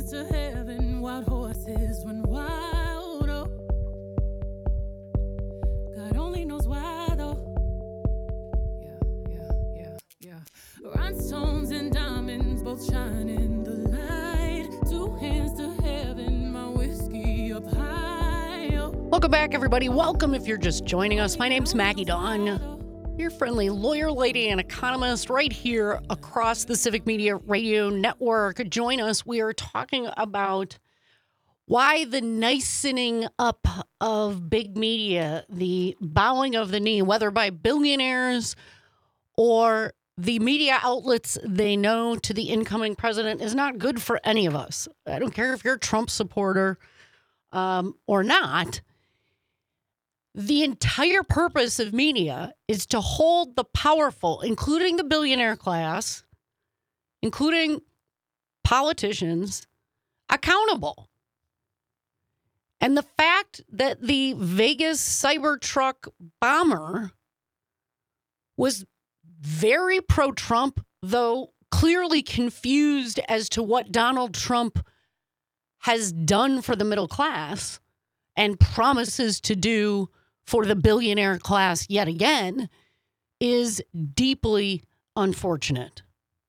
hands to heaven, wild horses run wild, oh. God only knows why, though. Yeah. Rhinestones and diamonds both shine in the light. Two hands to heaven, my whiskey up high, oh. Welcome back, everybody. Welcome if you're just joining us. My name's Maggie Dawn, your friendly lawyer, lady, and economist right here across the Civic Media Radio Network. Join us. We are talking about why the nicening up of big media, the bowing of the knee, whether by billionaires or the media outlets they know to the incoming president, is not good for any of us. I don't care if you're a Trump supporter or not. The entire purpose of media is to hold the powerful, including the billionaire class, including politicians, accountable. And the fact that the Vegas Cybertruck bomber was very pro-Trump, though clearly confused as to what Donald Trump has done for the middle class and promises to do for the billionaire class yet again, is deeply unfortunate.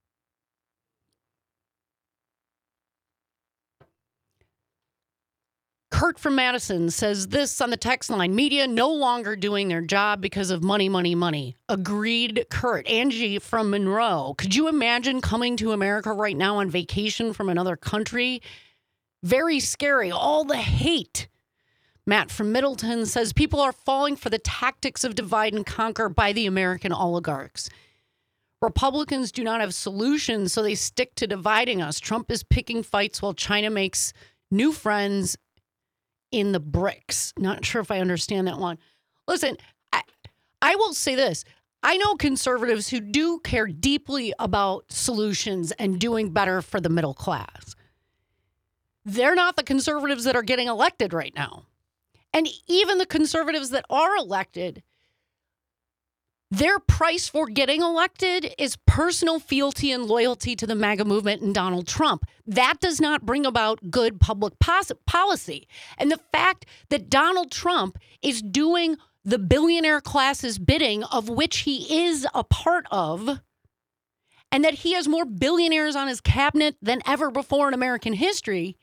Kurt from Madison says this on the text line: media no longer doing their job because of money, money, money. Agreed, Kurt. Angie from Monroe: could you imagine coming to America right now on vacation from another country? Very scary. All the hate. Matt from Middleton says people are falling for the tactics of divide and conquer by the American oligarchs. Republicans do not have solutions, so they stick to dividing us. Trump is picking fights while China makes new friends in the BRICS. Not sure if I understand that one. Listen, I will say this. I know conservatives who do care deeply about solutions and doing better for the middle class. They're not the conservatives that are getting elected right now. And even the conservatives that are elected, their price for getting elected is personal fealty and loyalty to the MAGA movement and Donald Trump. That does not bring about good public policy. And the fact that Donald Trump is doing the billionaire class's bidding, of which he is a part of, and that he has more billionaires on his cabinet than ever before in American history,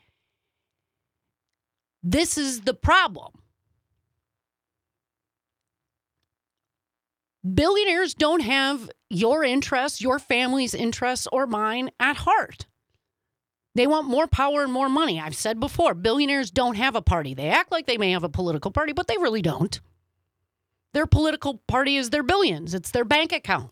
this is the problem. Billionaires don't have your interests, your family's interests, or mine at heart. They want more power and more money. I've said before, billionaires don't have a party. They act like they may have a political party, but they really don't. Their political party is their billions. It's their bank account.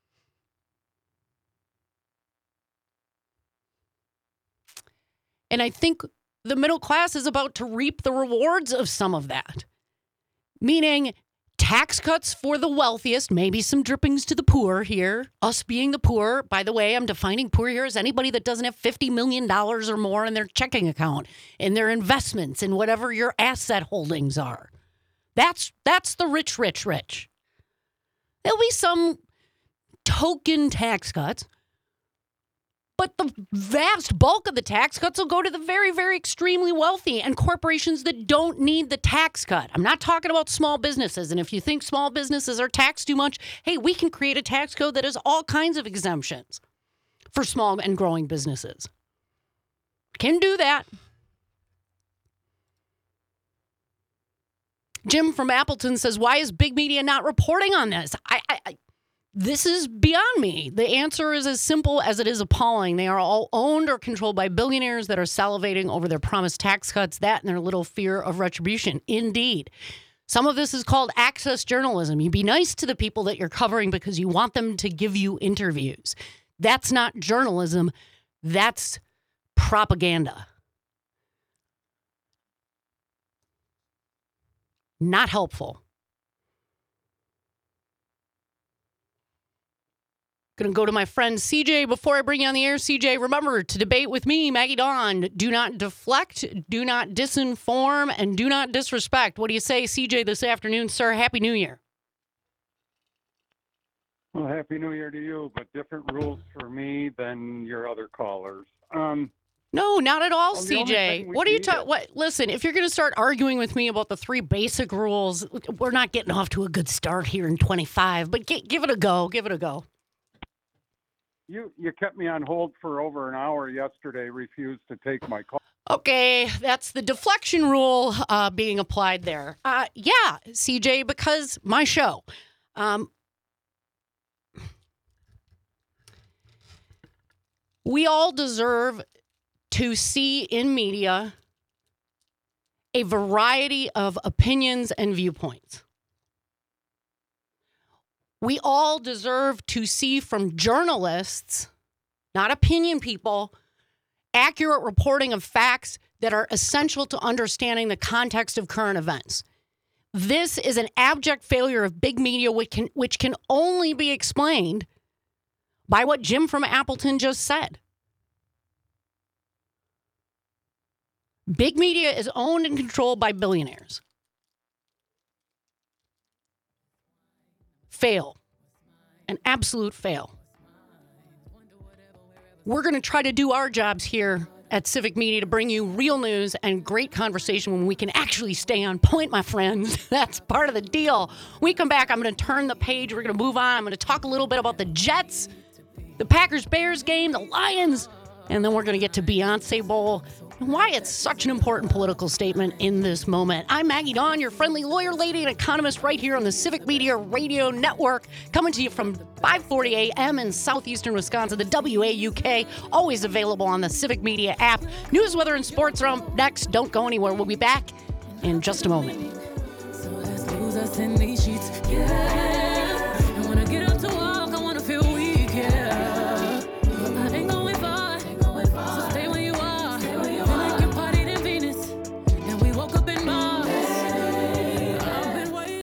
And I think the middle class is about to reap the rewards of some of that. Meaning tax cuts for the wealthiest, maybe some drippings to the poor here. Us being the poor, by the way, I'm defining poor here as anybody that doesn't have $50 million or more in their checking account, in their investments, in whatever your asset holdings are. That's the rich. There'll be some token tax cuts, but the vast bulk of the tax cuts will go to the very, very extremely wealthy and corporations that don't need the tax cut. I'm not talking about small businesses. And if you think small businesses are taxed too much, hey, we can create a tax code that has all kinds of exemptions for small and growing businesses. Can do that. Jim from Appleton says, why is big media not reporting on this? This is beyond me. The answer is as simple as it is appalling. They are all owned or controlled by billionaires that are salivating over their promised tax cuts, that and their little fear of retribution. Indeed. Some of this is called access journalism. You be nice to the people that you're covering because you want them to give you interviews. That's not journalism. That's propaganda. Not helpful. Going to go to my friend CJ before I bring you on the air. CJ, remember to debate with me, Maggie Dawn. Do not deflect, do not disinform, and do not disrespect. What do you say, CJ, this afternoon, sir? Happy New Year. Well, Happy New Year to you, but different rules for me than your other callers. No, not at all, Well, the only thing CJ. we What are you need talking? is- What? Listen, if you're going to start arguing with me about the 3 basic rules, we're not getting off to a good start here in 25. But give it a go. Give it a go. You kept me on hold for over an hour yesterday, refused to take my call. Okay, that's the deflection rule being applied there. Yeah, CJ, because my show. We all deserve to see in media a variety of opinions and viewpoints. We all deserve to see from journalists, not opinion people, accurate reporting of facts that are essential to understanding the context of current events. This is an abject failure of big media, which can only be explained by what Jim from Appleton just said. Big media is owned and controlled by billionaires. Fail. An absolute fail. We're going to try to do our jobs here at Civic Media to bring you real news and great conversation when we can actually stay on point, my friends. That's part of the deal. When we come back, I'm going to turn the page. We're going to move on. I'm going to talk a little bit about the Jets, the Packers-Bears game, the Lions, and then we're going to get to Beyonce Bowl and why it's such an important political statement in this moment. I'm Maggie Dawn, your friendly lawyer lady and economist right here on the Civic Media Radio Network, coming to you from 5:40 a.m. in southeastern Wisconsin, the WAUK, always available on the Civic Media app. News, weather, and sports are up next. Don't go anywhere. We'll be back in just a moment. So let's lose us in these sheets. Yeah.